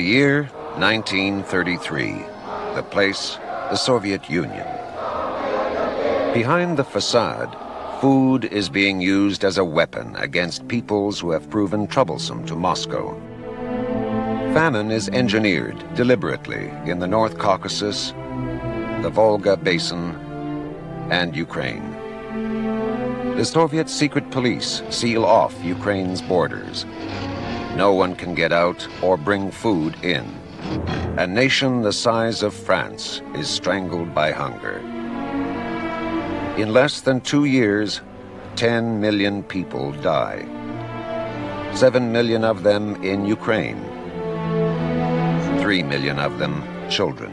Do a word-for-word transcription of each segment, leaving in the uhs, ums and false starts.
year, nineteen thirty-three. The place, the Soviet Union. Behind the facade, food is being used as a weapon against peoples who have proven troublesome to Moscow. Famine is engineered deliberately in the North Caucasus, the Volga Basin, and Ukraine. The Soviet secret police seal off Ukraine's borders. No one can get out or bring food in. A nation the size of France is strangled by hunger. In less than two years, ten million people die. Seven million of them in Ukraine. Three million of them children.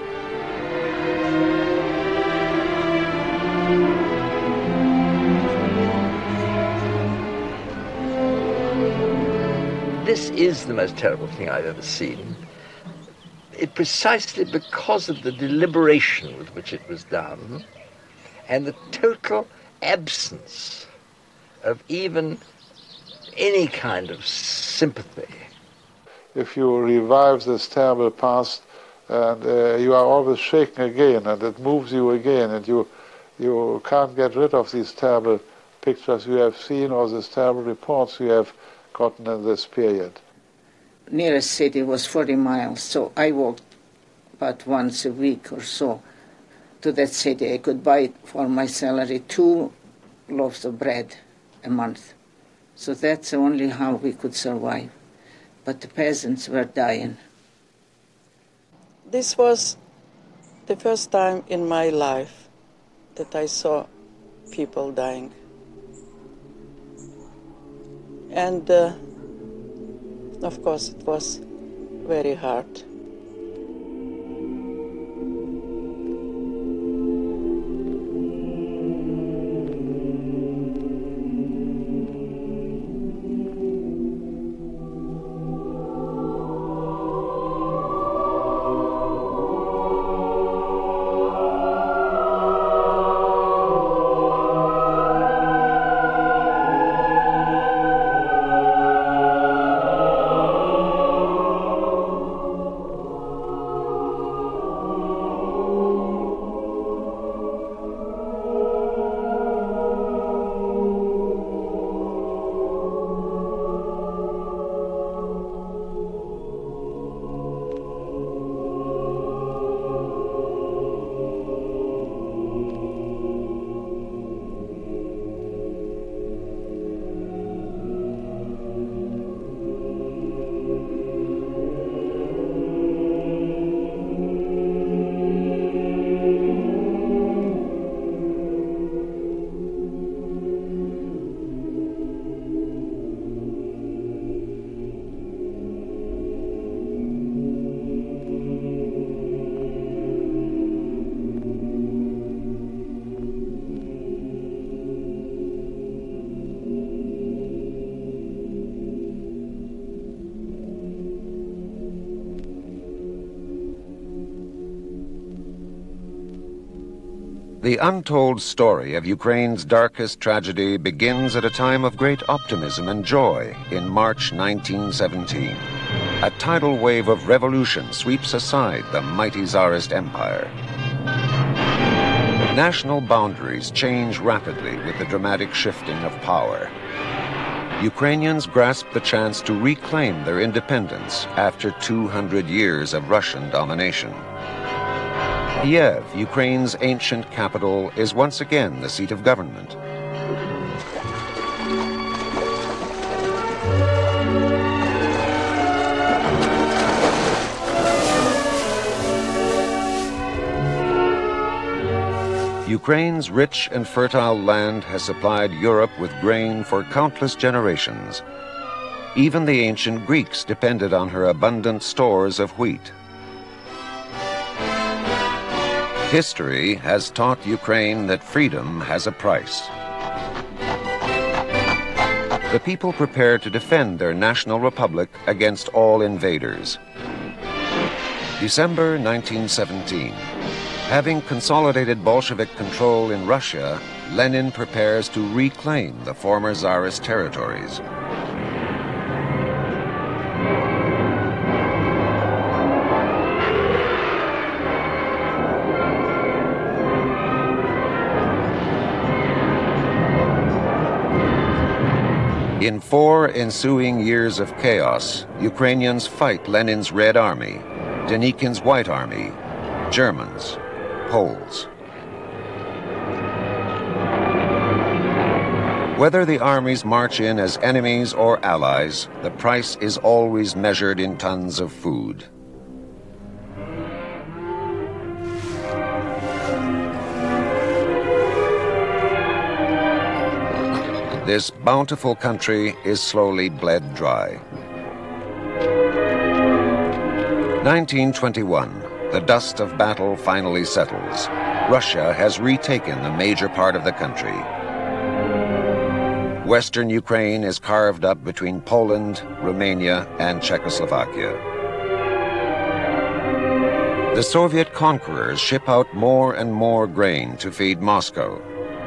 This is the most terrible thing I've ever seen. It precisely because of the deliberation with which it was done and the total absence of even any kind of sympathy. If you revive this terrible past, and uh, you are always shaken again, and it moves you again, and you, you can't get rid of these terrible pictures you have seen or these terrible reports you have gotten in this period. Nearest city was forty miles, so I walked about once a week or so to that city. I could buy for my salary two loaves of bread a month. So that's only how we could survive. But the peasants were dying. This was the first time in my life that I saw people dying. And uh, of course it was very hard. The untold story of Ukraine's darkest tragedy begins at a time of great optimism and joy in March nineteen seventeen. A tidal wave of revolution sweeps aside the mighty Tsarist Empire. National boundaries change rapidly with the dramatic shifting of power. Ukrainians grasp the chance to reclaim their independence after two hundred years of Russian domination. Kiev, Ukraine's ancient capital, is once again the seat of government. Ukraine's rich and fertile land has supplied Europe with grain for countless generations. Even the ancient Greeks depended on her abundant stores of wheat. History has taught Ukraine that freedom has a price. The people prepare to defend their national republic against all invaders. December nineteen seventeen. Having consolidated Bolshevik control in Russia, Lenin prepares to reclaim the former Tsarist territories. In four ensuing years of chaos, Ukrainians fight Lenin's Red Army, Denikin's White Army, Germans, Poles. Whether the armies march in as enemies or allies, the price is always measured in tons of food. This bountiful country is slowly bled dry. nineteen twenty-one, the dust of battle finally settles. Russia has retaken the major part of the country. Western Ukraine is carved up between Poland, Romania, and Czechoslovakia. The Soviet conquerors ship out more and more grain to feed Moscow.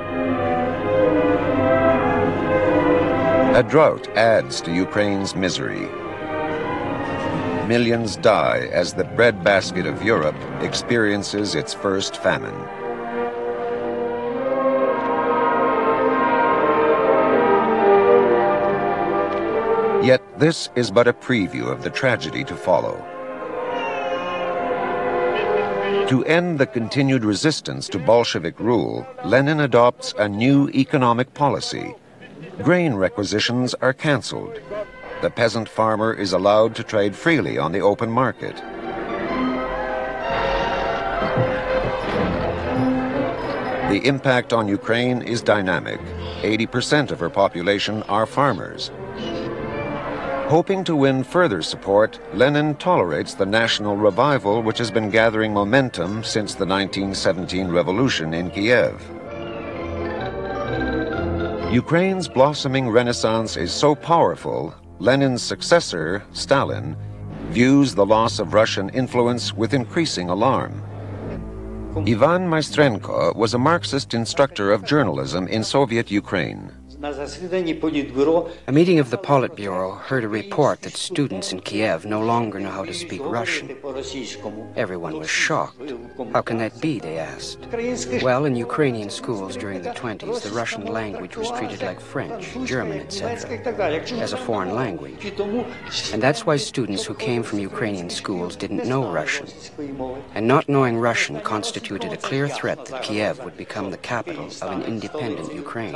A drought adds to Ukraine's misery. Millions die as the breadbasket of Europe experiences its first famine. Yet this is but a preview of the tragedy to follow. To end the continued resistance to Bolshevik rule, Lenin adopts a new economic policy. Grain requisitions are cancelled. The peasant farmer is allowed to trade freely on the open market. The impact on Ukraine is dynamic. eighty percent of her population are farmers. Hoping to win further support, Lenin tolerates the national revival which has been gathering momentum since the nineteen seventeen revolution in Kiev. Ukraine's blossoming renaissance is so powerful, Lenin's successor, Stalin, views the loss of Russian influence with increasing alarm. Ivan Maestrenko was a Marxist instructor of journalism in Soviet Ukraine. A meeting of the Politburo heard a report that students in Kiev no longer know how to speak Russian. Everyone was shocked. How can that be, they asked. Well, in Ukrainian schools during the twenties, the Russian language was treated like French, German, et cetera, as a foreign language. And that's why students who came from Ukrainian schools didn't know Russian. And not knowing Russian constituted a clear threat that Kiev would become the capital of an independent Ukraine.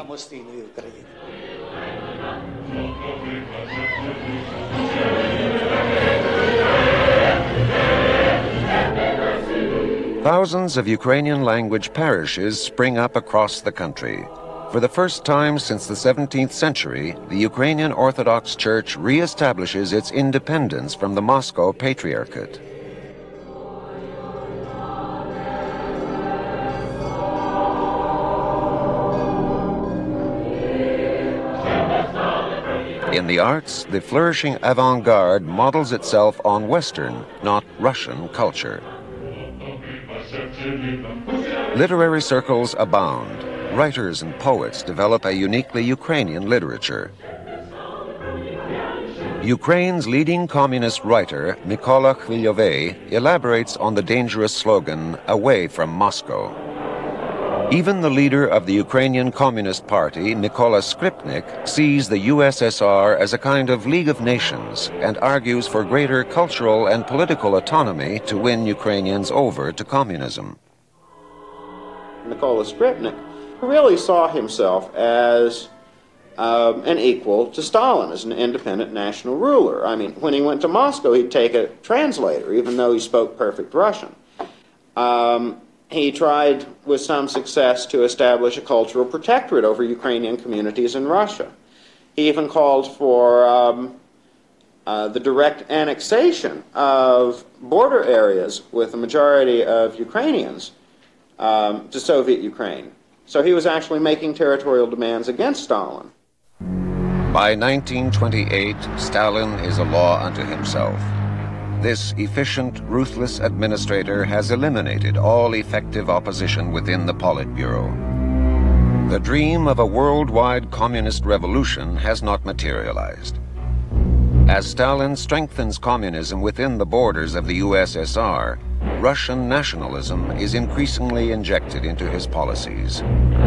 Thousands of Ukrainian language parishes spring up across the country. For the first time since the seventeenth century, the Ukrainian Orthodox Church re-establishes its independence from the Moscow Patriarchate. In the arts, the flourishing avant-garde models itself on Western, not Russian, culture. Literary circles abound. Writers and poets develop a uniquely Ukrainian literature. Ukraine's leading communist writer, Mykola Khviliovey, elaborates on the dangerous slogan, "Away from Moscow." Even the leader of the Ukrainian Communist Party, Mykola Skripnik, sees the U S S R as a kind of League of Nations and argues for greater cultural and political autonomy to win Ukrainians over to communism. Mykola Skripnik really saw himself as um, an equal to Stalin, as an independent national ruler. I mean, when he went to Moscow, he'd take a translator, even though he spoke perfect Russian. Um, He tried with some success to establish a cultural protectorate over Ukrainian communities in Russia. He even called for um, uh, the direct annexation of border areas with the majority of Ukrainians um, to Soviet Ukraine. So he was actually making territorial demands against Stalin. By nineteen twenty-eight, Stalin is a law unto himself. This efficient, ruthless administrator has eliminated all effective opposition within the Politburo. The dream of a worldwide communist revolution has not materialized. As Stalin strengthens communism within the borders of the U S S R, Russian nationalism is increasingly injected into his policies.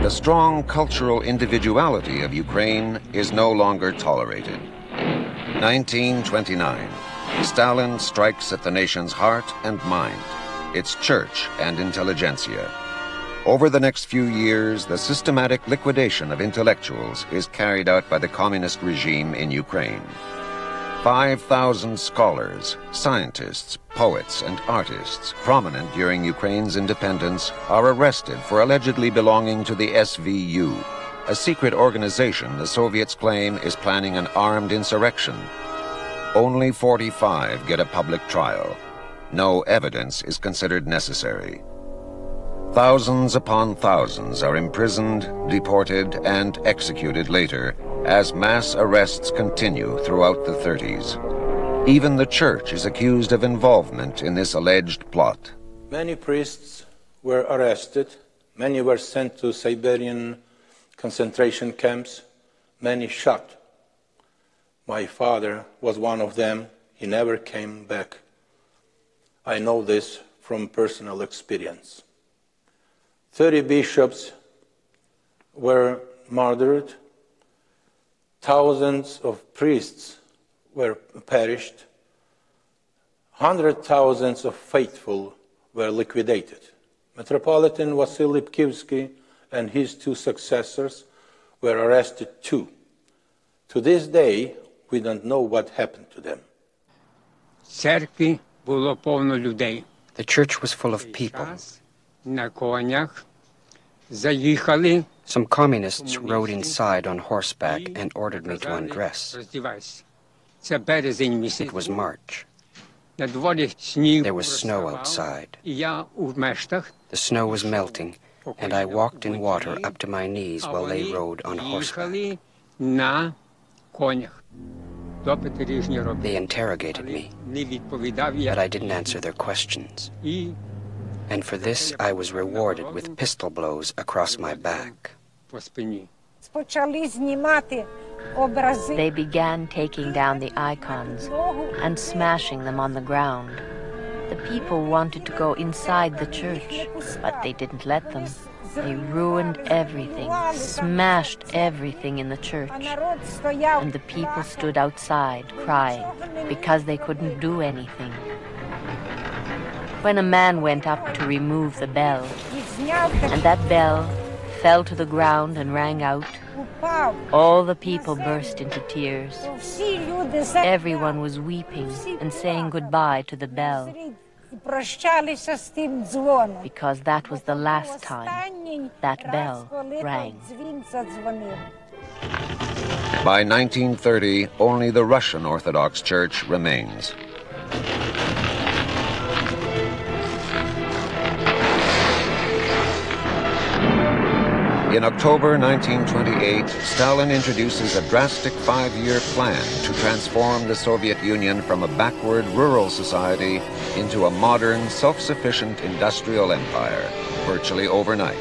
the strong cultural individuality of Ukraine is no longer tolerated. nineteen twenty-nine. Stalin strikes at the nation's heart and mind, its church and intelligentsia. Over the next few years, the systematic liquidation of intellectuals is carried out by the communist regime in Ukraine. five thousand scholars, scientists, poets, and artists prominent during Ukraine's independence are arrested for allegedly belonging to the S V U, a secret organization the Soviets claim is planning an armed insurrection. Only forty-five get a public trial. No evidence is considered necessary. Thousands upon thousands are imprisoned, deported, and executed later as mass arrests continue throughout the thirties. Even the church is accused of involvement in this alleged plot. Many priests were arrested, many were sent to Siberian concentration camps, many shot. My father was one of them. He never came back. I know this from personal experience. Thirty bishops were murdered. Thousands of priests were perished. Hundred thousands of faithful were liquidated. Metropolitan Vasily Lipkivsky and his two successors were arrested too. To this day, we don't know what happened to them. The church was full of people. Some communists rode inside on horseback and ordered me to undress. It was March. There was snow outside. The snow was melting, and I walked in water up to my knees while they rode on horseback. They interrogated me, but I didn't answer their questions. And for this I was rewarded with pistol blows across my back. They began taking down the icons and smashing them on the ground. The people wanted to go inside the church, but they didn't let them. They ruined everything, smashed everything in the church. And the people stood outside crying because they couldn't do anything. When a man went up to remove the bell, and that bell fell to the ground and rang out, all the people burst into tears. Everyone was weeping and saying goodbye to the bell, because that was the last time that bell rang. By nineteen thirty, only the Russian Orthodox Church remains. In October nineteen twenty-eight, Stalin introduces a drastic five-year plan to transform the Soviet Union from a backward rural society into a modern, self-sufficient industrial empire, virtually overnight.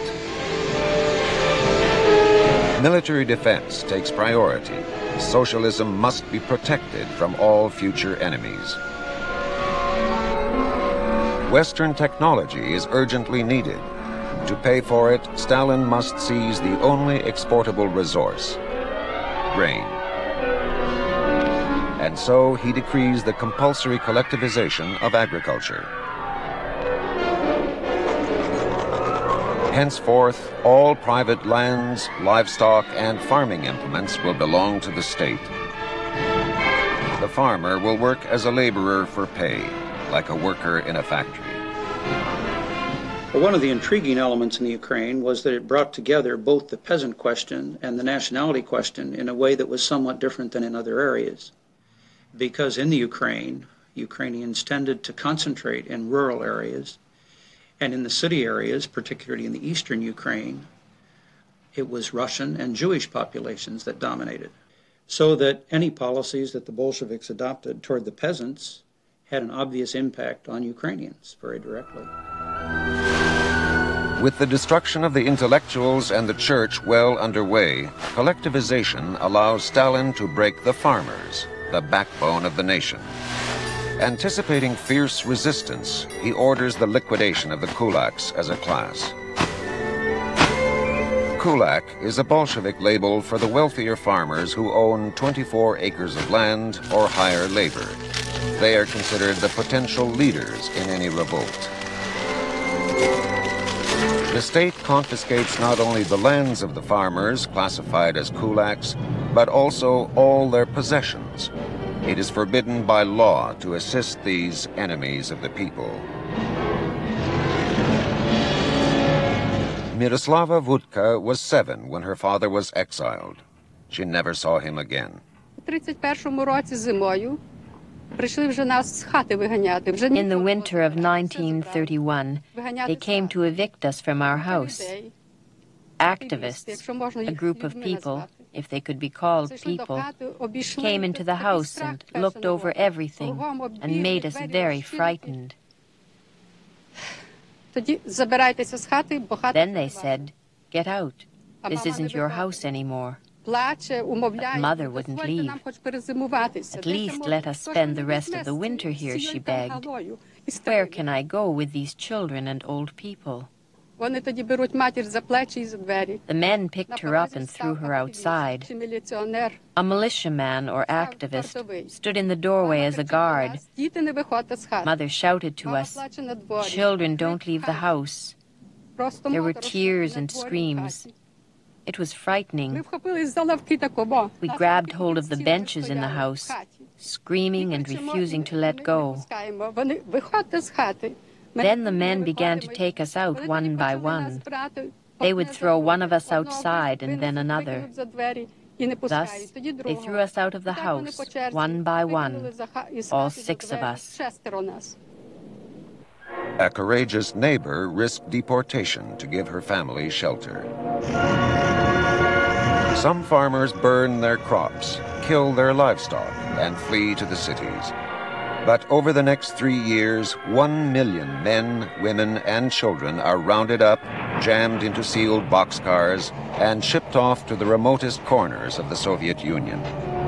Military defense takes priority. Socialism must be protected from all future enemies. Western technology is urgently needed. To pay for it, Stalin must seize the only exportable resource, grain. And so he decrees the compulsory collectivization of agriculture. Henceforth, all private lands, livestock, and farming implements will belong to the state. The farmer will work as a laborer for pay, like a worker in a factory. Well, one of the intriguing elements in the Ukraine was that it brought together both the peasant question and the nationality question in a way that was somewhat different than in other areas. Because in the Ukraine, Ukrainians tended to concentrate in rural areas, and in the city areas, particularly in the eastern Ukraine, it was Russian and Jewish populations that dominated. So that any policies that the Bolsheviks adopted toward the peasants had an obvious impact on Ukrainians very directly. With the destruction of the intellectuals and the church well underway, collectivization allows Stalin to break the farmers, the backbone of the nation. Anticipating fierce resistance, he orders the liquidation of the kulaks as a class. Kulak is a Bolshevik label for the wealthier farmers who own twenty-four acres of land or hire labor. They are considered the potential leaders in any revolt. The state confiscates not only the lands of the farmers, classified as kulaks, but also all their possessions. It is forbidden by law to assist these enemies of the people. Miroslava Vudka was seven when her father was exiled. She never saw him again. In the winter of nineteen thirty-one, they came to evict us from our house. Activists, a group of people, if they could be called people, came into the house and looked over everything and made us very frightened. Then they said, "Get out. This isn't your house anymore." But Mother wouldn't leave. "At least let us spend the rest of the winter here," she begged. "Where can I go with these children and old people?" The men picked her up and threw her outside. A militiaman or activist stood in the doorway as a guard. Mother shouted to us, "Children, don't leave the house." There were tears and screams. It was frightening. We grabbed hold of the benches in the house, screaming and refusing to let go. Then the men began to take us out one by one. They would throw one of us outside and then another. Thus, they threw us out of the house, one by one, all six of us. A courageous neighbor risked deportation to give her family shelter. Some farmers burn their crops, kill their livestock, and flee to the cities. But over the next three years, one million men, women, and children are rounded up, jammed into sealed boxcars, and shipped off to the remotest corners of the Soviet Union.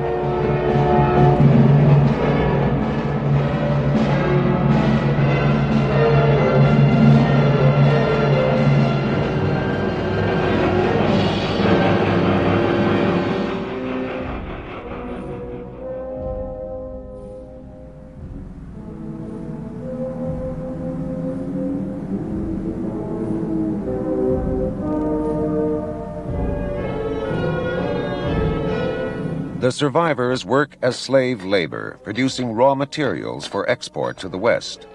The survivors work as slave labor, producing raw materials for export to the West.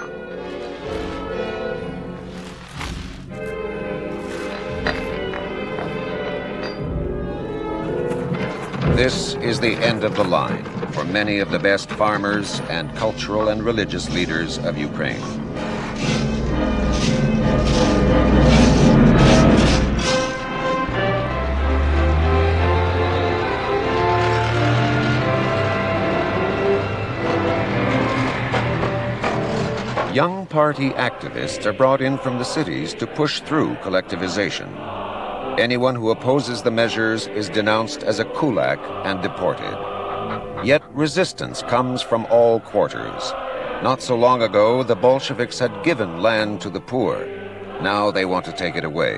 This is the end of the line for many of the best farmers and cultural and religious leaders of Ukraine. Young party activists are brought in from the cities to push through collectivization. Anyone who opposes the measures is denounced as a kulak and deported. Yet resistance comes from all quarters. Not so long ago, the Bolsheviks had given land to the poor. Now they want to take it away.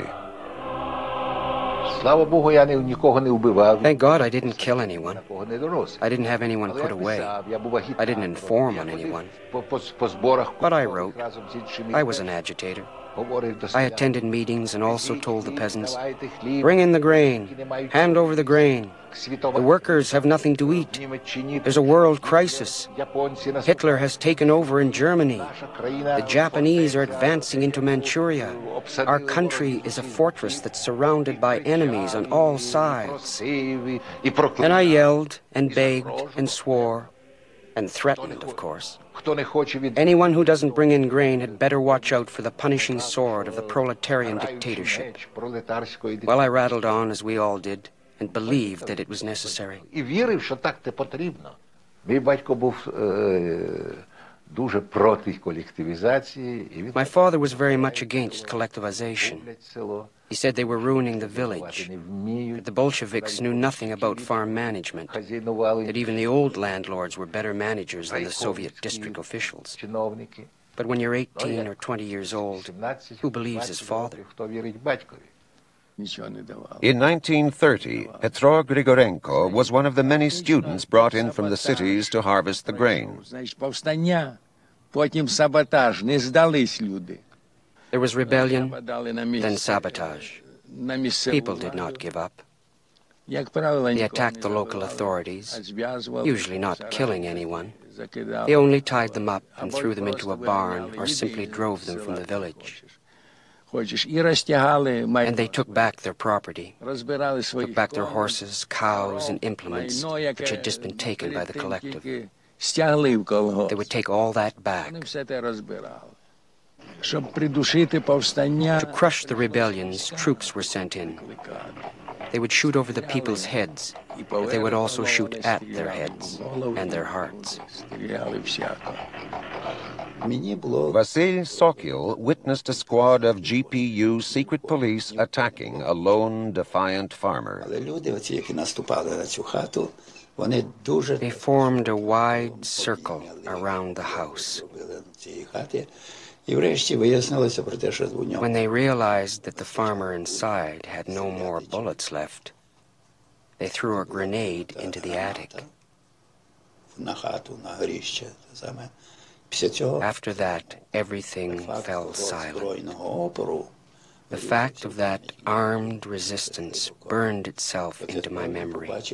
Thank God I didn't kill anyone. I didn't have anyone put away. I didn't inform on anyone. But I wrote. I was an agitator. I attended meetings and also told the peasants, "Bring in the grain. Hand over the grain. The workers have nothing to eat. There's a world crisis. Hitler has taken over in Germany. The Japanese are advancing into Manchuria. Our country is a fortress that's surrounded by enemies on all sides." And I yelled and begged and swore and threatened, of course. Anyone who doesn't bring in grain had better watch out for the punishing sword of the proletarian dictatorship. Well, I rattled on, as we all did, and believed that it was necessary. My father was very much against collectivization. He said they were ruining the village, that the Bolsheviks knew nothing about farm management, that even the old landlords were better managers than the Soviet district officials. But when you're eighteen or twenty years old, who believes his father? In nineteen thirty, Petro Grigorenko was one of the many students brought in from the cities to harvest the grain. There was rebellion, then sabotage. People did not give up. They attacked the local authorities, usually not killing anyone. They only tied them up and threw them into a barn or simply drove them from the village. And they took back their property, took back their horses, cows, and implements which had just been taken by the collective. They would take all that back. To crush the rebellions, troops were sent in. They would shoot over the people's heads, but they would also shoot at their heads and their hearts. Vasil Sokil witnessed a squad of G P U secret police attacking a lone, defiant farmer. They formed a wide circle around the house. When they realized that the farmer inside had no more bullets left, they threw a grenade into the attic. After that, everything fell silent. The fact of that armed resistance burned itself into my memory. I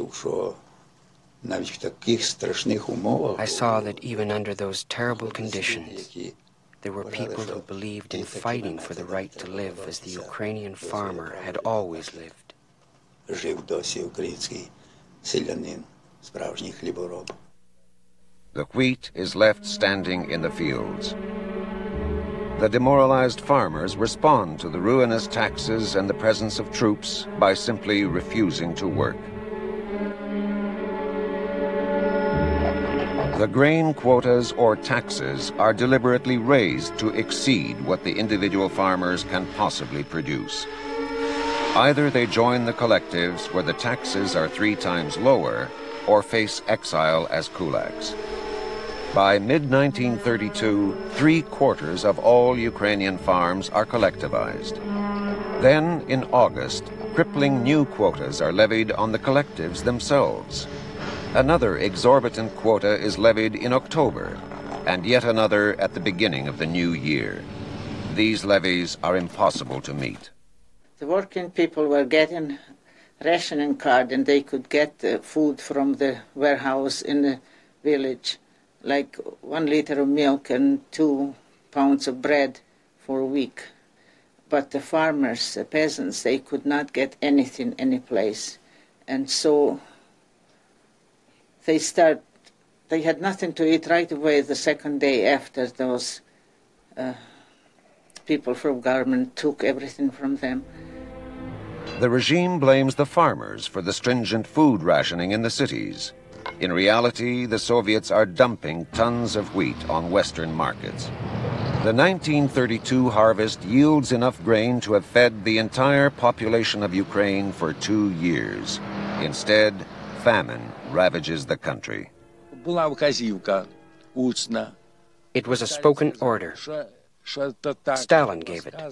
saw that even under those terrible conditions, there were people who believed in fighting for the right to live as the Ukrainian farmer had always lived. The wheat is left standing in the fields. The demoralized farmers respond to the ruinous taxes and the presence of troops by simply refusing to work. The grain quotas or taxes are deliberately raised to exceed what the individual farmers can possibly produce. Either they join the collectives where the taxes are three times lower or face exile as kulaks. By mid nineteen thirty-two, three-quarters of all Ukrainian farms are collectivized. Then, in August, crippling new quotas are levied on the collectives themselves. Another exorbitant quota is levied in October, and yet another at the beginning of the new year. These levies are impossible to meet. The working people were getting rationing card, and they could get uh, food from the warehouse in the village, like one liter of milk and two pounds of bread for a week. But the farmers, the peasants, they could not get anything any place. And so they start, they had nothing to eat right away the second day after those uh, people from government took everything from them. The regime blames the farmers for the stringent food rationing in the cities. In reality, the Soviets are dumping tons of wheat on Western markets. The nineteen thirty-two harvest yields enough grain to have fed the entire population of Ukraine for two years. Instead, famine ravages the country. It was a spoken order. Stalin gave it.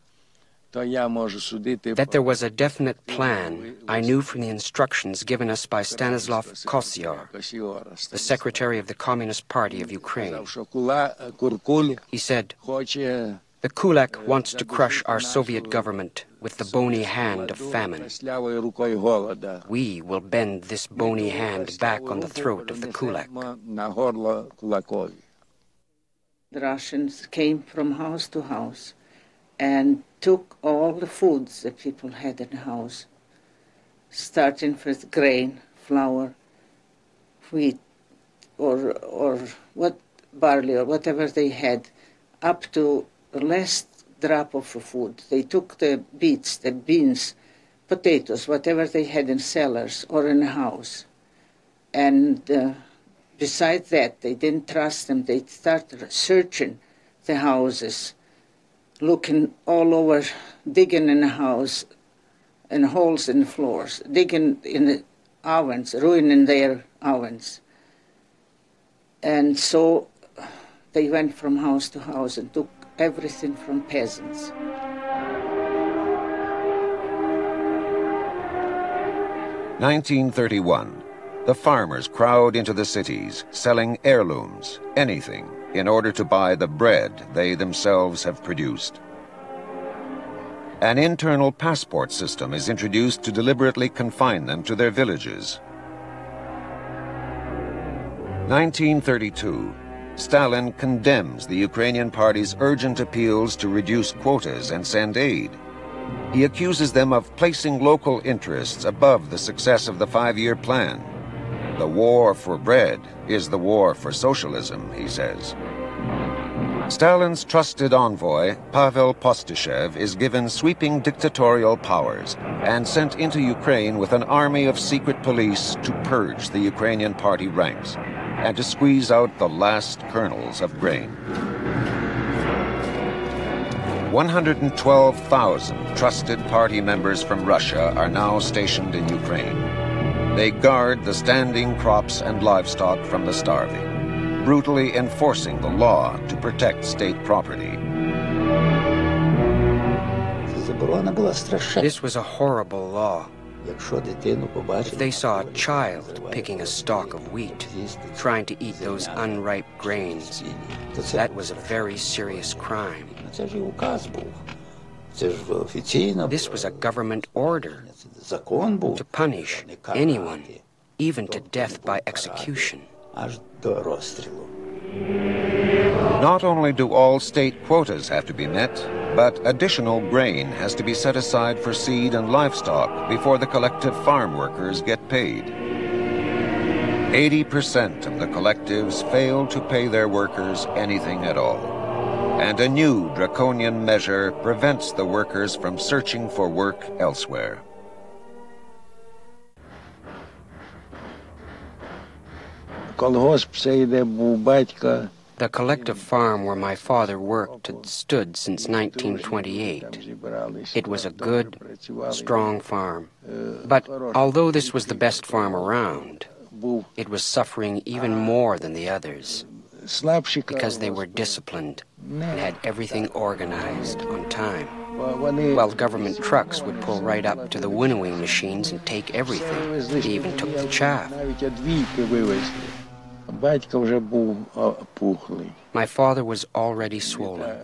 That there was a definite plan, I knew from the instructions given us by Stanislav Kosyar, the secretary of the Communist Party of Ukraine. He said, "The kulak wants to crush our Soviet government with the bony hand of famine. We will bend this bony hand back on the throat of the kulak." The Russians came from house to house and took all the foods that people had in the house, starting with grain, flour, wheat, or or what barley or whatever they had, up to the last drop of food. They took the beets, the beans, potatoes, whatever they had in cellars or in the house. And uh, besides that, they didn't trust them. They started searching the houses, looking all over, digging in the house, in holes in the floors, digging in the ovens, ruining their ovens. And so they went from house to house and took everything from peasants. nineteen thirty-one. The farmers crowd into the cities, selling heirlooms, anything, in order to buy the bread they themselves have produced. An internal passport system is introduced to deliberately confine them to their villages. nineteen thirty-two. Stalin condemns the Ukrainian party's urgent appeals to reduce quotas and send aid. He accuses them of placing local interests above the success of the five-year plan. The war for bread is the war for socialism, he says. Stalin's trusted envoy, Pavel Postyshev, is given sweeping dictatorial powers and sent into Ukraine with an army of secret police to purge the Ukrainian party ranks and to squeeze out the last kernels of grain. one hundred twelve thousand trusted party members from Russia are now stationed in Ukraine. They guard the standing crops and livestock from the starving, brutally enforcing the law to protect state property. This was a horrible law. If they saw a child picking a stalk of wheat, trying to eat those unripe grains, that was a very serious crime. This was a government order to punish anyone, even to death by execution. Not only do all state quotas have to be met, but additional grain has to be set aside for seed and livestock before the collective farm workers get paid. eighty percent of the collectives fail to pay their workers anything at all. And a new draconian measure prevents the workers from searching for work elsewhere. The collective farm where my father worked had stood since nineteen twenty-eight. It was a good, strong farm. But although this was the best farm around, it was suffering even more than the others, because they were disciplined and had everything organized on time. While government trucks would pull right up to the winnowing machines and take everything. They even took the chaff. My father was already swollen.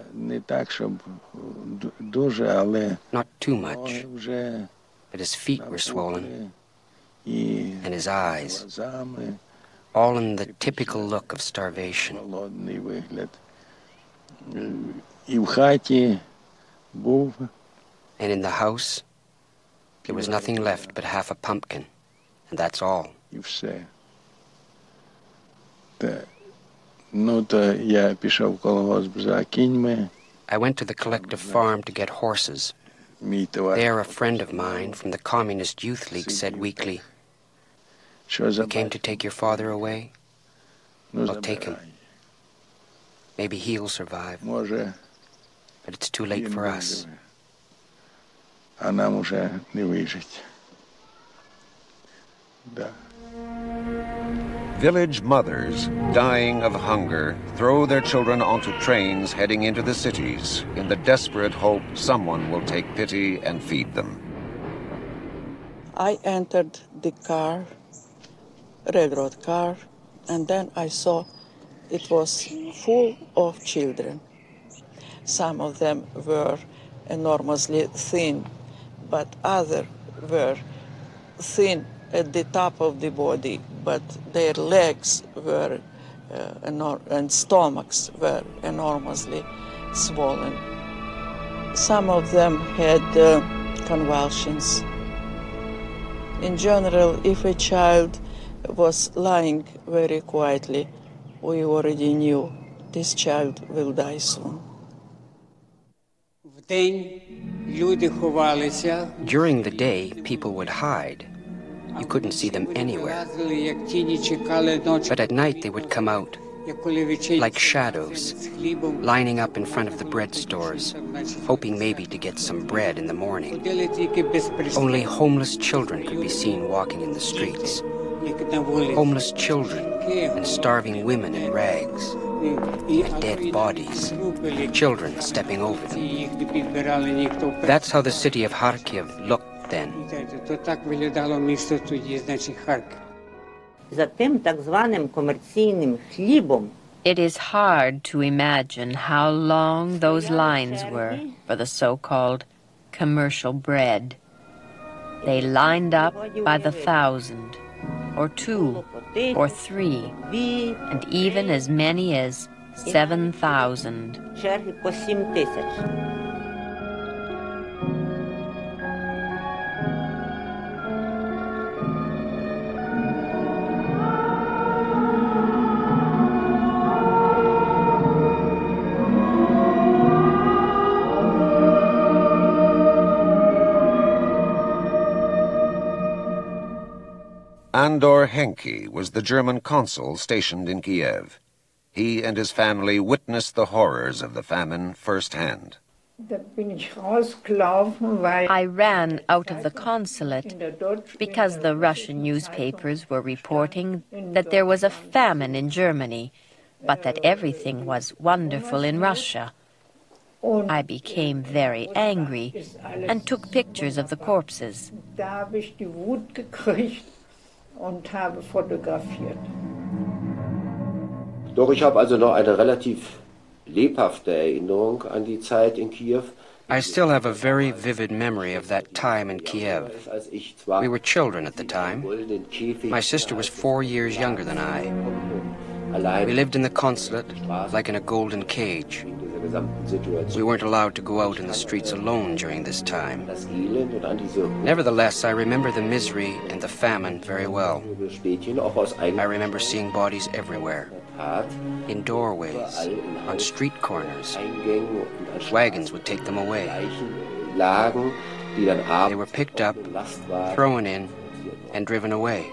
Not too much, but his feet were swollen, and his eyes, all in the typical look of starvation. And in the house, there was nothing left but half a pumpkin, and that's all. I went to the collective farm to get horses. There, a friend of mine from the Communist Youth League said weakly, "You came to take your father away? Well, take him. Maybe he'll survive. But it's too late for us." Village mothers, dying of hunger, throw their children onto trains heading into the cities in the desperate hope someone will take pity and feed them. I entered the car, railroad car, and then I saw it was full of children. Some of them were enormously thin, but others were thin at the top of the body, but their legs were uh, enor- and stomachs were enormously swollen. Some of them had uh, convulsions. In general, if a child was lying very quietly, we already knew this child will die soon. During the day, people would hide. You couldn't see them anywhere. But at night they would come out, like shadows, lining up in front of the bread stores, hoping maybe to get some bread in the morning. Only homeless children could be seen walking in the streets. Homeless children and starving women in rags, and dead bodies, children stepping over them. That's how the city of Kharkiv looked then. То так виглядало місто тоді, значить Харків. За тим так званим комерційним хлібом. It is hard to imagine how long those lines were for the so-called commercial bread. They lined up by the thousand, or two, or three, and even as many as seven thousand. Черги по сім тисяч. Andor Henke was the German consul stationed in Kiev. He and his family witnessed the horrors of the famine firsthand. I ran out of the consulate because the Russian newspapers were reporting that there was a famine in Germany, but that everything was wonderful in Russia. I became very angry and took pictures of the corpses. Und habe fotografiert. Doch ich habe also noch eine relativ lebhafte Erinnerung an die Zeit in Kiew. I still have a very vivid memory of that time in Kiev. We were children at the time. My sister was four years younger than I. We lived in the consulate like in a golden cage. We weren't allowed to go out in the streets alone during this time. Nevertheless, I remember the misery and the famine very well. I remember seeing bodies everywhere, in doorways, on street corners. Wagons would take them away. They were picked up, thrown in, and driven away.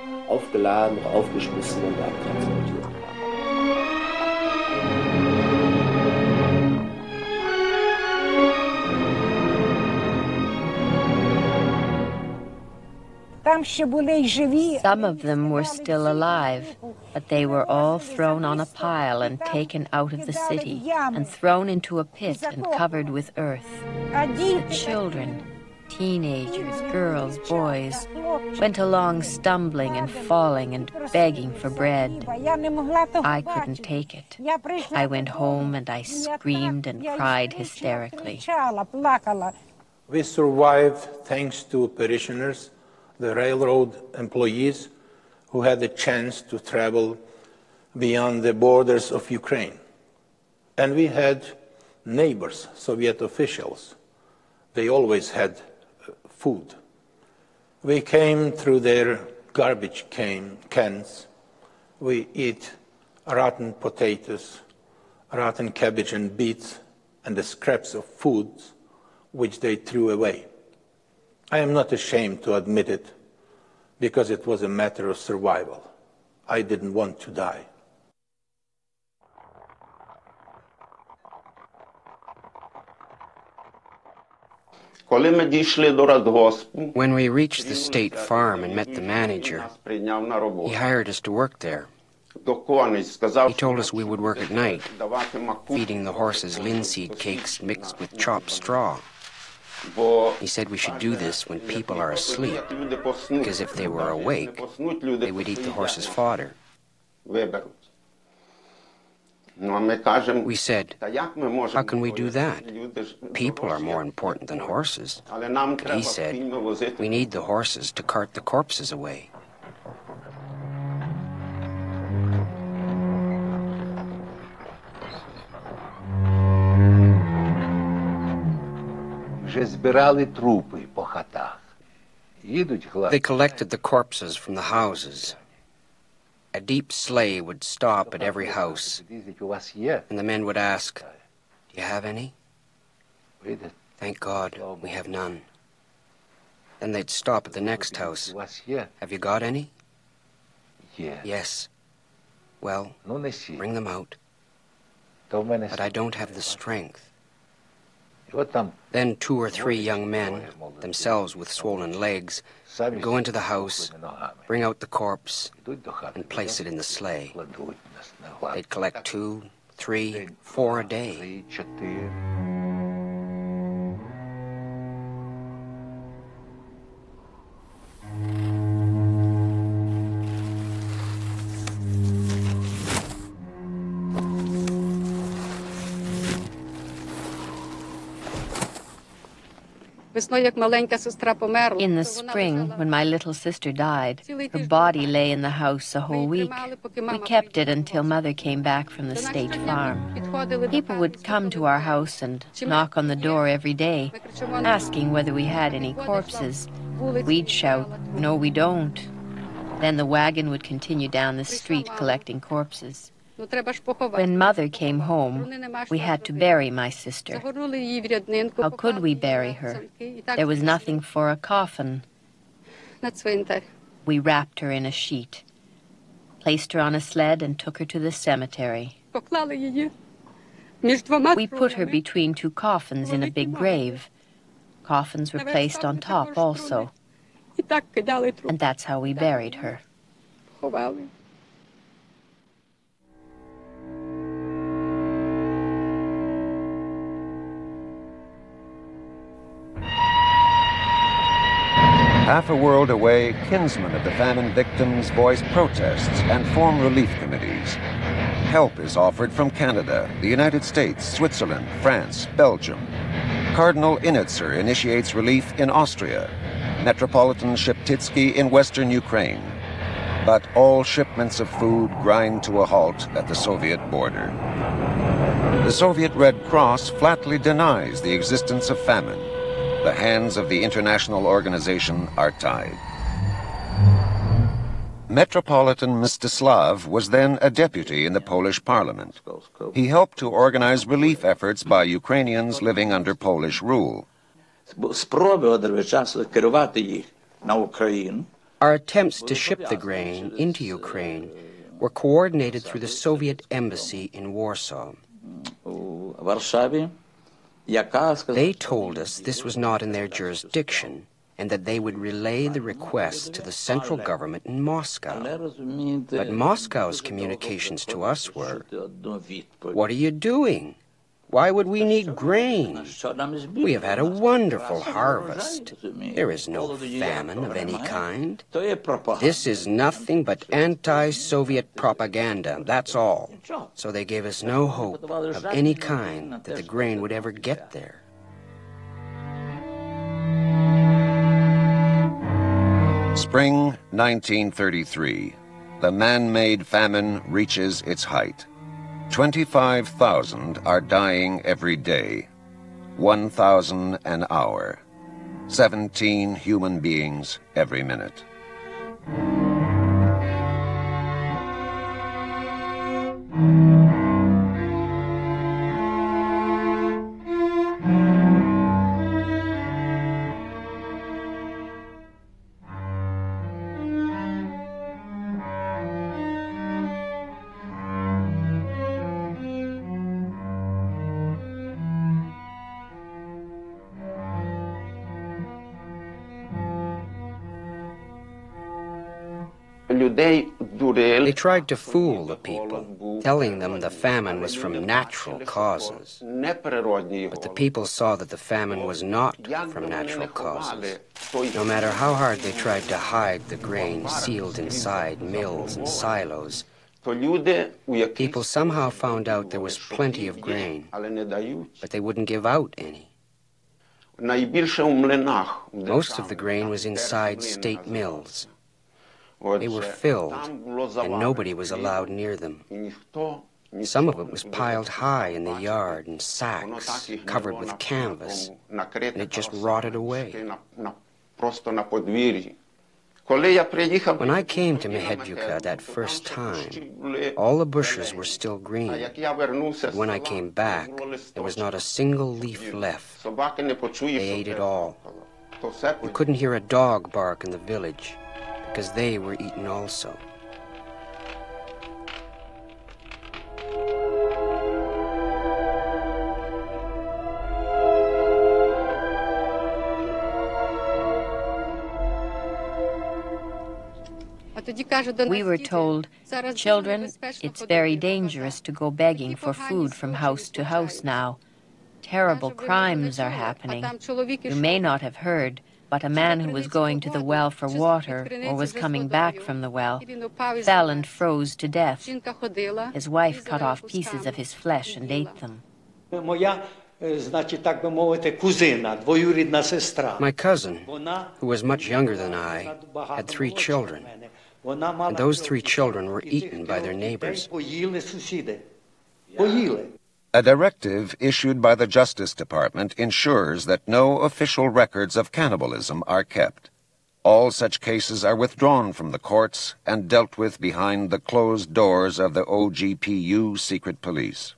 Some of them were still alive, but they were all thrown on a pile and taken out of the city and thrown into a pit and covered with earth. The children, teenagers, girls, boys, went along stumbling and falling and begging for bread. I couldn't take it. I went home and I screamed and cried hysterically. We survived thanks to parishioners, the railroad employees who had the chance to travel beyond the borders of Ukraine. And we had neighbors, Soviet officials. They always had food. We came through their garbage can, cans. We eat rotten potatoes, rotten cabbage and beets, and the scraps of food which they threw away. I am not ashamed to admit it, because it was a matter of survival. I didn't want to die. When we reached the state farm and met the manager, he hired us to work there. He told us we would work at night, feeding the horses linseed cakes mixed with chopped straw. He said we should do this when people are asleep, because if they were awake, they would eat the horses' fodder. We said, how can we do that? People are more important than horses. But he said, we need the horses to cart the corpses away. They collected the corpses from the houses. A deep sleigh would stop at every house, and the men would ask, do you have any? Thank God, we have none. Then they'd stop at the next house. Have you got any? Yes. Well, bring them out. But I don't have the strength. Then two or three young men, themselves with swollen legs, would go into the house, bring out the corpse, and place it in the sleigh. They'd collect two, three, four a day. In the spring, when my little sister died, her body lay in the house a whole week. We kept it until Mother came back from the state farm. People would come to our house and knock on the door every day, asking whether we had any corpses. We'd shout, "No, we don't." Then the wagon would continue down the street collecting corpses. When Mother came home, we had to bury my sister. How could we bury her? There was nothing for a coffin. We wrapped her in a sheet, placed her on a sled, and took her to the cemetery. We put her between two coffins in a big grave. Coffins were placed on top also. And that's how we buried her. Half a world away, kinsmen of the famine victims voice protests and form relief committees. Help is offered from Canada, the United States, Switzerland, France, Belgium. Cardinal Initzer initiates relief in Austria. Metropolitan Sheptytsky in western Ukraine. But all shipments of food grind to a halt at the Soviet border. The Soviet Red Cross flatly denies the existence of famine. The hands of the international organization are tied. Metropolitan Mstislav was then a deputy in the Polish parliament. He helped to organize relief efforts by Ukrainians living under Polish rule. Our attempts to ship the grain into Ukraine were coordinated through the Soviet embassy in Warsaw. They told us this was not in their jurisdiction and that they would relay the request to the central government in Moscow. But Moscow's communications to us were, "What are you doing? Why would we need grain? We have had a wonderful harvest. There is no famine of any kind. This is nothing but anti-Soviet propaganda, that's all." So they gave us no hope of any kind that the grain would ever get there. Spring nineteen thirty-three. The man-made famine reaches its height. twenty-five thousand are dying every day, one thousand an hour, seventeen human beings every minute. They tried to fool the people, telling them the famine was from natural causes. But the people saw that the famine was not from natural causes. No matter how hard they tried to hide the grain sealed inside mills and silos, people somehow found out there was plenty of grain, but they wouldn't give out any. Most of the grain was inside state mills. They were filled, and nobody was allowed near them. Some of it was piled high in the yard in sacks, covered with canvas, and it just rotted away. When I came to Mehedjuka that first time, all the bushes were still green. But when I came back, there was not a single leaf left. They ate it all. You couldn't hear a dog bark in the village, because they were eaten also. We were told, "Children, it's very dangerous to go begging for food from house to house now. Terrible crimes are happening. You may not have heard, but a man who was going to the well for water, or was coming back from the well, fell and froze to death. His wife cut off pieces of his flesh and ate them." My cousin, who was much younger than I, had three children, and those three children were eaten by their neighbors. A directive issued by the Justice Department ensures that no official records of cannibalism are kept. All such cases are withdrawn from the courts and dealt with behind the closed doors of the O G P U secret police.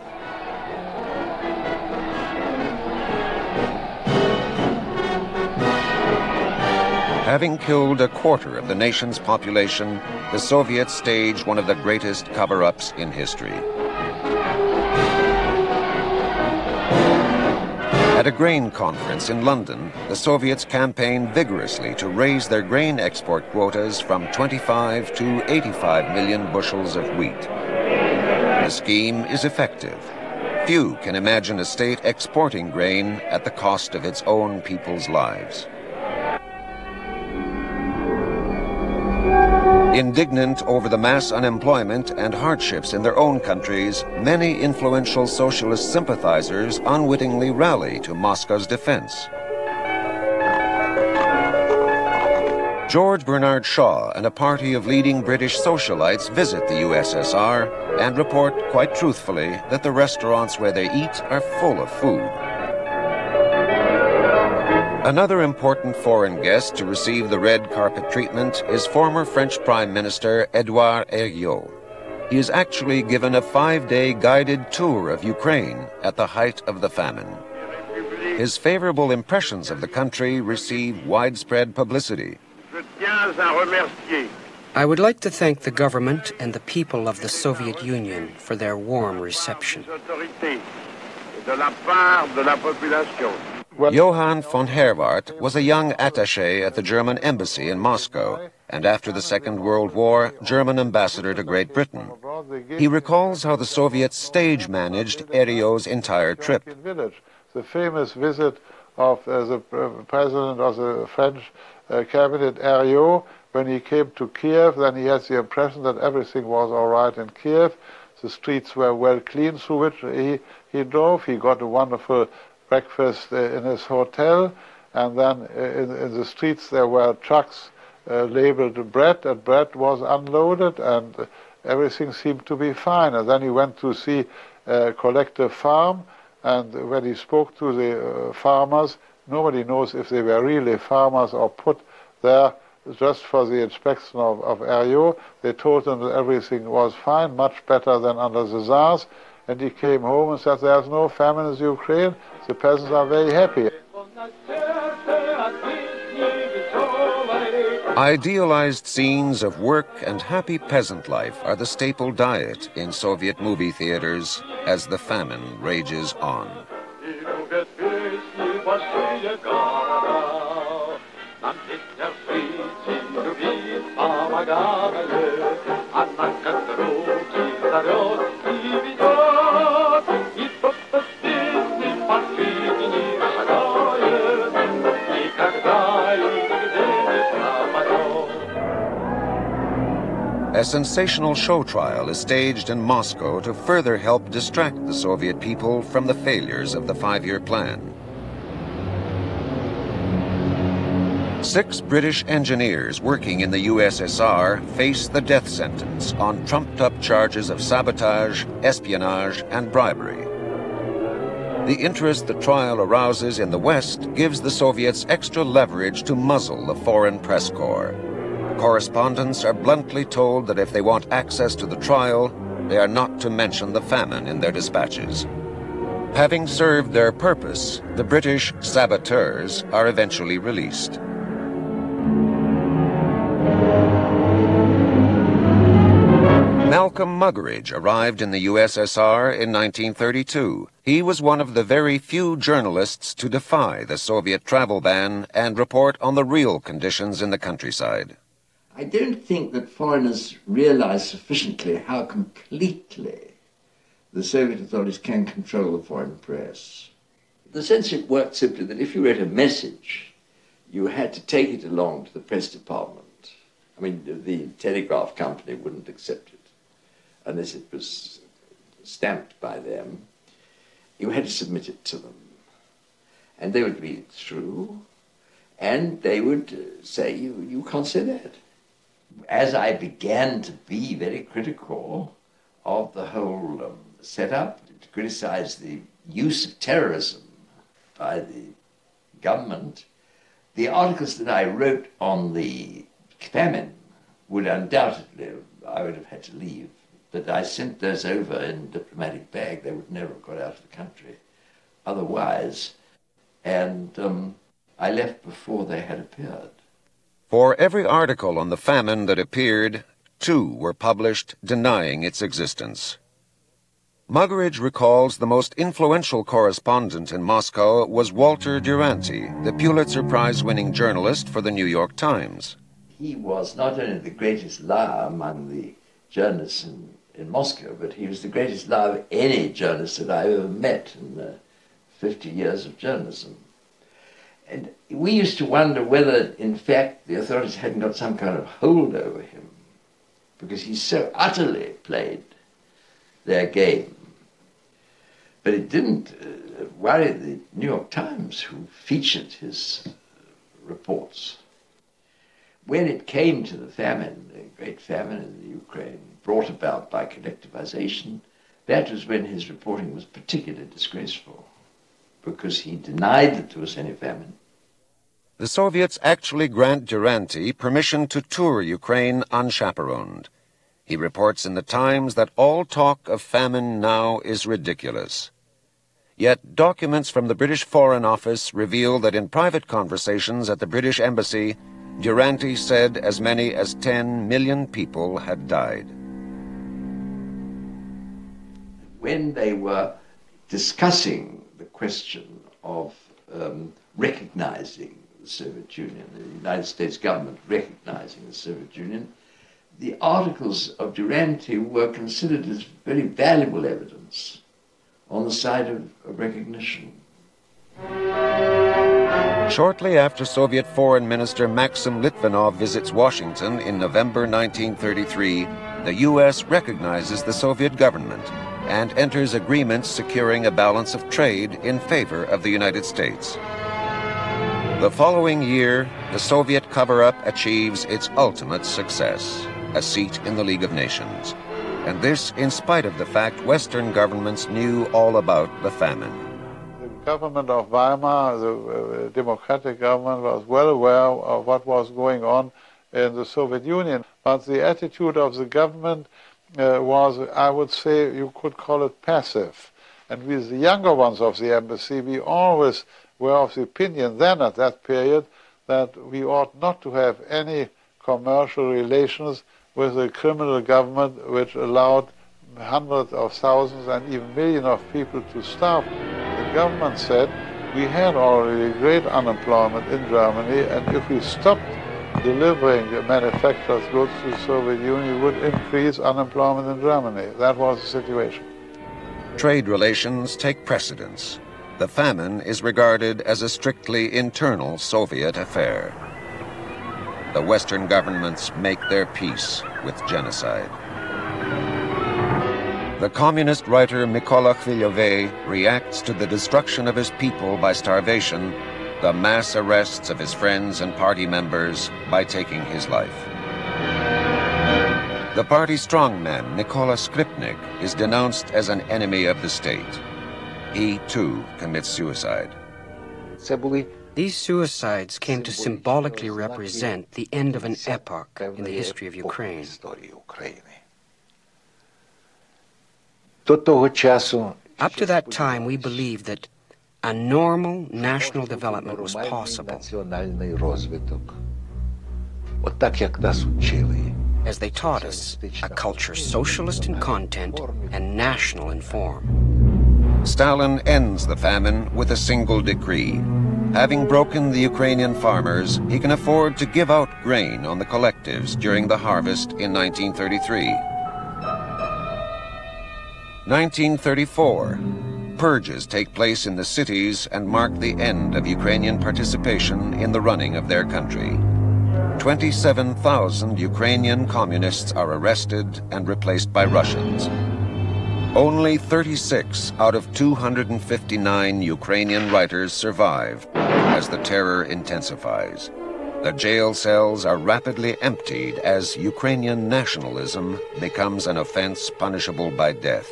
Having killed a quarter of the nation's population, the Soviets staged one of the greatest cover-ups in history. At a grain conference in London, the Soviets campaigned vigorously to raise their grain export quotas from twenty-five to eighty-five million bushels of wheat. The scheme is effective. Few can imagine a state exporting grain at the cost of its own people's lives. Indignant over the mass unemployment and hardships in their own countries, many influential socialist sympathizers unwittingly rally to Moscow's defense. George Bernard Shaw and a party of leading British socialites visit the U S S R and report quite truthfully that the restaurants where they eat are full of food. Another important foreign guest to receive the red carpet treatment is former French Prime Minister Édouard Herriot. He is actually given a five-day guided tour of Ukraine at the height of the famine. His favorable impressions of the country receive widespread publicity. I would like to thank the government and the people of the Soviet Union for their warm reception. Johann von Herwart was a young attaché at the German embassy in Moscow, and after the Second World War, German ambassador to Great Britain. He recalls how the Soviets stage-managed Herriot's entire trip. The famous visit of uh, the president of the French uh, cabinet, Herriot, when he came to Kiev, then he has the impression that everything was all right in Kiev. The streets were well cleaned through which he, he drove. He got a wonderful breakfast uh, in his hotel, and then uh, in, in the streets there were trucks uh, labeled bread, and bread was unloaded, and uh, everything seemed to be fine. And then he went to see a collective farm, and when he spoke to the uh, farmers, nobody knows if they were really farmers or put there just for the inspection of, of Herriot. They told him that everything was fine, much better than under the Tsars. And he came home and said, there's no famine in Ukraine, the peasants are very happy. Idealized scenes of work and happy peasant life are the staple diet in Soviet movie theaters as the famine rages on. A sensational show trial is staged in Moscow to further help distract the Soviet people from the failures of the five-year plan. Six British engineers working in the U S S R face the death sentence on trumped-up charges of sabotage, espionage, and bribery. The interest the trial arouses in the West gives the Soviets extra leverage to muzzle the foreign press corps. Correspondents are bluntly told that if they want access to the trial, they are not to mention the famine in their dispatches. Having served their purpose, the British saboteurs are eventually released. Malcolm Muggeridge arrived in the U S S R in nineteen thirty-two. He was one of the very few journalists to defy the Soviet travel ban and report on the real conditions in the countryside. I don't think that foreigners realize sufficiently how completely the Soviet authorities can control the foreign press. The censorship worked simply that if you wrote a message, you had to take it along to the press department. I mean, the telegraph company wouldn't accept it unless it was stamped by them. You had to submit it to them. And they would read it through, and they would uh, say, you, you can't say that. As I began to be very critical of the whole um, setup, to criticize the use of terrorism by the government, the articles that I wrote on the famine would undoubtedly, I would have had to leave. But I sent those over in a diplomatic bag. They would never have got out of the country otherwise. And um, I left before they had appeared. For every article on the famine that appeared, two were published denying its existence. Muggeridge recalls the most influential correspondent in Moscow was Walter Duranty, the Pulitzer Prize-winning journalist for the New York Times. He was not only the greatest liar among the journalists in, in Moscow, but he was the greatest liar of any journalist that I ever met in the fifty years of journalism. And we used to wonder whether, in fact, the authorities hadn't got some kind of hold over him, because he so utterly played their game. But it didn't uh, worry the New York Times, who featured his uh, reports. When it came to the famine, the great famine in the Ukraine, brought about by collectivization, that was when his reporting was particularly disgraceful, because he denied that there was any famine. The Soviets actually grant Duranty permission to tour Ukraine unchaperoned. He reports in the Times that all talk of famine now is ridiculous. Yet documents from the British Foreign Office reveal that in private conversations at the British Embassy, Duranty said as many as ten million people had died. When they were discussing the question of um, recognizing the Soviet Union, the United States government recognizing the Soviet Union, the articles of Duranty were considered as very valuable evidence on the side of, of recognition. Shortly after Soviet Foreign Minister Maxim Litvinov visits Washington in November nineteen thirty-three, the U S recognizes the Soviet government and enters agreements securing a balance of trade in favor of the United States. The following year, the Soviet cover-up achieves its ultimate success, a seat in the League of Nations. And this in spite of the fact Western governments knew all about the famine. The government of Weimar, the uh, democratic government, was well aware of what was going on in the Soviet Union. But the attitude of the government uh, was, I would say, you could call it passive. And with the younger ones of the embassy, we always were of the opinion then at that period that we ought not to have any commercial relations with a criminal government which allowed hundreds of thousands and even millions of people to starve. The government said we had already great unemployment in Germany, and if we stopped delivering manufactured goods to the Soviet Union, it would increase unemployment in Germany. That was the situation. Trade relations take precedence. The famine is regarded as a strictly internal Soviet affair. The Western governments make their peace with genocide. The communist writer Mykola Khviliovey reacts to the destruction of his people by starvation, the mass arrests of his friends and party members by taking his life. The party strongman Mykola Skripnik is denounced as an enemy of the state. He, too, commits suicide. These suicides came to symbolically represent the end of an epoch in the history of Ukraine. Up to that time, we believed that a normal national development was possible, as they taught us, a culture socialist in content and national in form. Stalin ends the famine with a single decree. Having broken the Ukrainian farmers, he can afford to give out grain on the collectives during the harvest in nineteen thirty-three. nineteen thirty-four. Purges take place in the cities and mark the end of Ukrainian participation in the running of their country. twenty-seven thousand Ukrainian communists are arrested and replaced by Russians. Only thirty-six out of two hundred fifty-nine Ukrainian writers survive as the terror intensifies. The jail cells are rapidly emptied as Ukrainian nationalism becomes an offense punishable by death.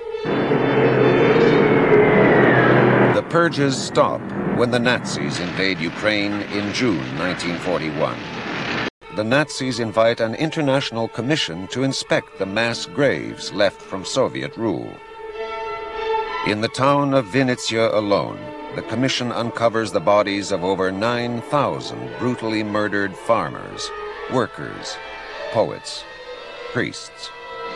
The purges stop when the Nazis invade Ukraine in June nineteen forty-one. The Nazis invite an international commission to inspect the mass graves left from Soviet rule. In the town of Vinnytsia alone, the commission uncovers the bodies of over nine thousand brutally murdered farmers, workers, poets, priests.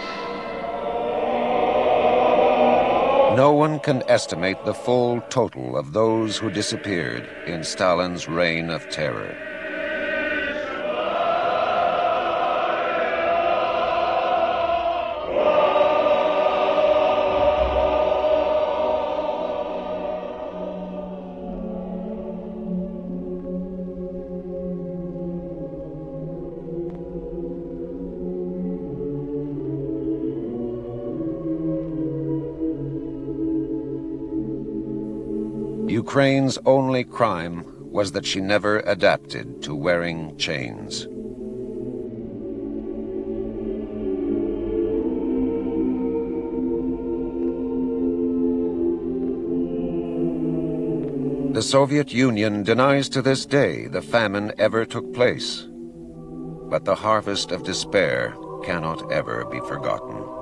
No one can estimate the full total of those who disappeared in Stalin's reign of terror. Ukraine's only crime was that she never adapted to wearing chains. The Soviet Union denies to this day the famine ever took place, but the harvest of despair cannot ever be forgotten.